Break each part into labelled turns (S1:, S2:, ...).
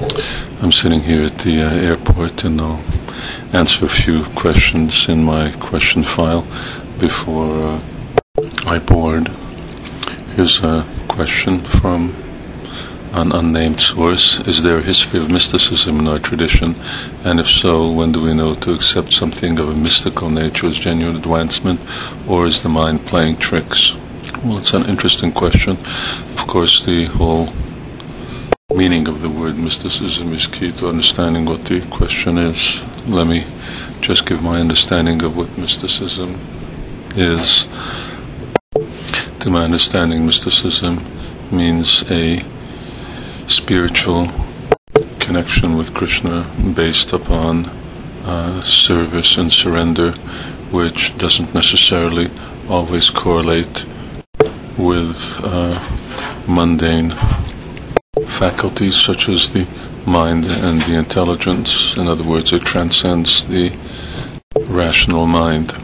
S1: I'm sitting here at the airport, and I'll answer a few questions in my question file before I board. Here's a question from an unnamed source. Is there a history of mysticism in our tradition? And if so, when do we know to accept something of a mystical nature as genuine advancement, or is the mind playing tricks? Well, it's an interesting question. Of course, the whole meaning of the word mysticism is key to understanding what the question is. Let me just give my understanding of what mysticism is. To my understanding, mysticism means a spiritual connection with Krishna based upon service and surrender, which doesn't necessarily always correlate with mundane faculties such as the mind and the intelligence. In other words, it transcends the rational mind.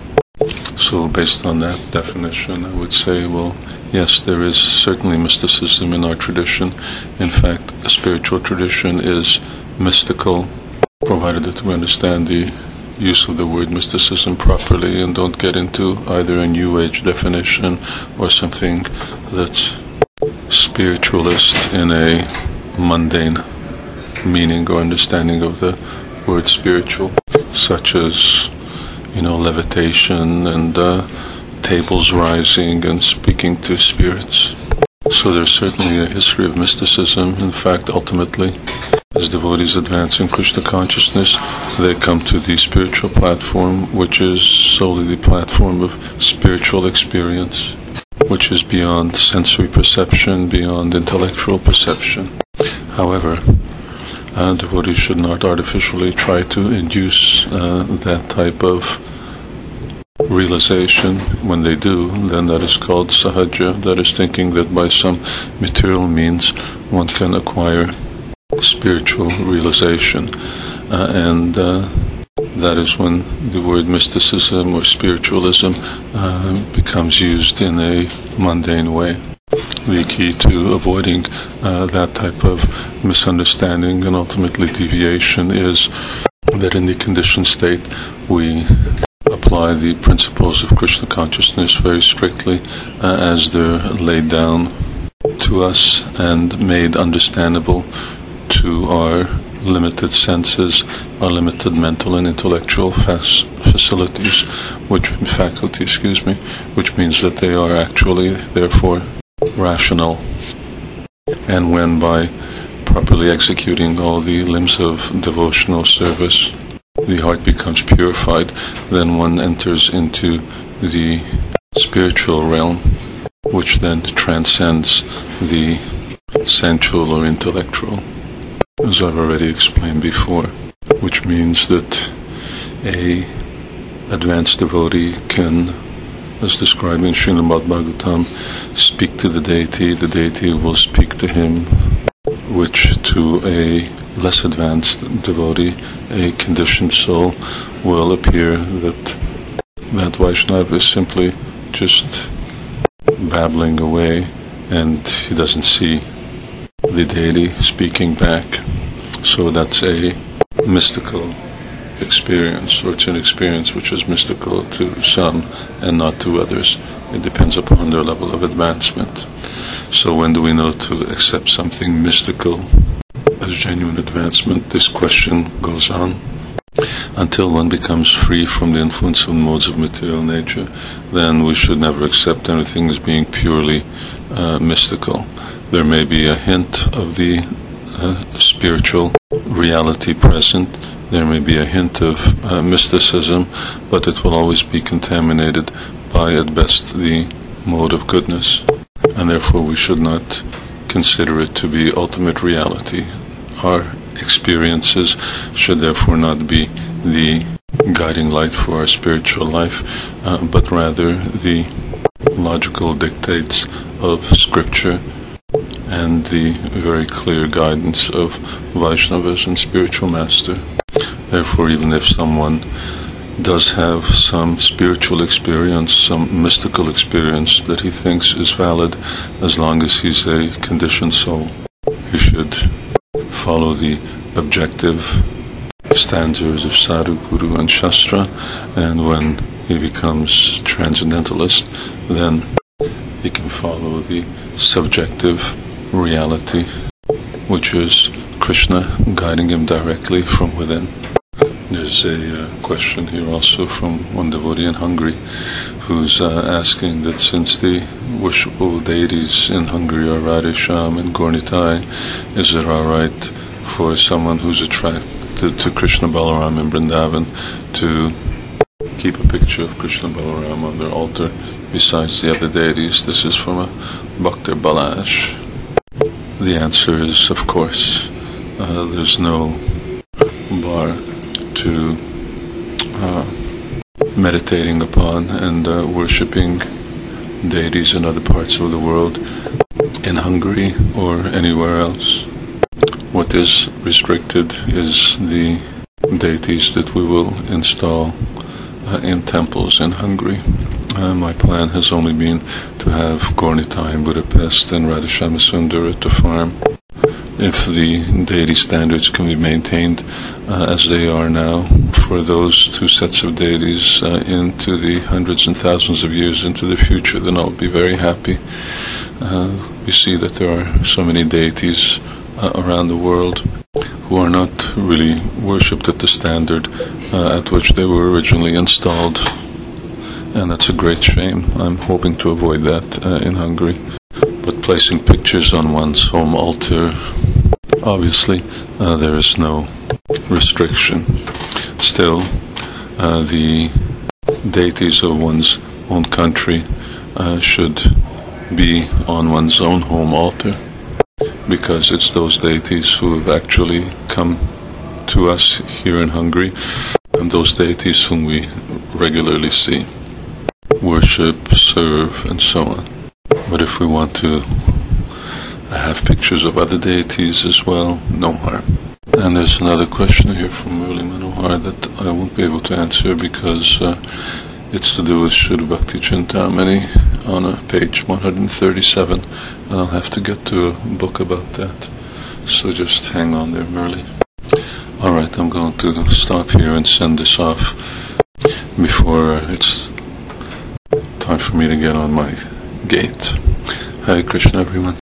S1: So based on that definition, I would say, well, yes, there is certainly mysticism in our tradition. In fact, a spiritual tradition is mystical, provided that we understand the use of the word mysticism properly and don't get into either a New Age definition or something that's spiritualist in a mundane meaning or understanding of the word spiritual, such as, levitation and tables rising and speaking to spirits. So there's certainly a history of mysticism. In fact, ultimately, as devotees advance in Krishna consciousness, they come to the spiritual platform, which is solely the platform of spiritual experience, which is beyond sensory perception, beyond intellectual perception. However, devotees should not artificially try to induce that type of realization. When they do, then that is called sahaja, that is thinking that by some material means one can acquire spiritual realization. And that is when the word mysticism or spiritualism becomes used in a mundane way. The key to avoiding that type of misunderstanding and ultimately deviation is that in the conditioned state we apply the principles of Krishna consciousness very strictly as they're laid down to us and made understandable to our limited senses, our limited mental and intellectual faculties, which means that they are actually, therefore, rational. And when by properly executing all the limbs of devotional service, the heart becomes purified, then one enters into the spiritual realm, which then transcends the sensual or intellectual, as I've already explained before, which means that a advanced devotee can, as described in Srimad Bhagavatam, speak to the deity will speak to him, which to a less advanced devotee, a conditioned soul, will appear that Vaishnava is simply just babbling away and he doesn't see the deity speaking back. So that's a mystical experience, or it's an experience which is mystical to some and not to others. It depends upon their level of advancement. So when do we know to accept something mystical as genuine advancement? This question goes on. Until one becomes free from the influence of modes of material nature, then we should never accept anything as being purely mystical. There may be a hint of the spiritual reality present. There may be a hint of mysticism, but it will always be contaminated by, at best, the mode of goodness. And therefore we should not consider it to be ultimate reality. Our experiences should therefore not be the guiding light for our spiritual life, but rather the logical dictates of scripture and the very clear guidance of Vaishnavas and spiritual master. Therefore, even if someone does have some spiritual experience, some mystical experience that he thinks is valid, as long as he's a conditioned soul, he should follow the objective standards of Sadhu, Guru, and Shastra, and when he becomes transcendentalist, then he can follow the subjective reality, which is Krishna guiding him directly from within. There's a question here also from one devotee in Hungary who's asking that since the worshipful deities in Hungary are Radhesham and Gaura-Nitai, is it alright for someone who's attracted to Krishna Balaram in Vrindavan to keep a picture of Krishna Balaram on their altar besides the other deities? This is from a Bhakta Balazs. The answer is, of course, there's no bar to meditating upon and worshipping deities in other parts of the world, in Hungary or anywhere else. What is restricted is the deities that we will install in temples in Hungary. My plan has only been to have Gaura-Nitai in Budapest and Radhashyama-Sundar at the farm. If the deity standards can be maintained as they are now for those two sets of deities into the hundreds and thousands of years into the future, then I'll be very happy. We see that there are so many deities around the world who are not really worshipped at the standard at which they were originally installed, and that's a great shame. I'm hoping to avoid that in Hungary. But placing pictures on one's home altar, obviously there is no restriction. Still, the deities of one's own country should be on one's own home altar, because it's those deities who have actually come to us here in Hungary, and those deities whom we regularly see, worship, serve, and so on. But if we want to have pictures of other deities as well, no harm. And there's another question here from Murli Manohar that I won't be able to answer because it's to do with Shuddha Bhakti Chintamani on page 137, and I'll have to get to a book about that. So just hang on there, Murli. Alright, I'm going to stop here and send this off before it's time for me to get on my gate. Hare Krishna, everyone.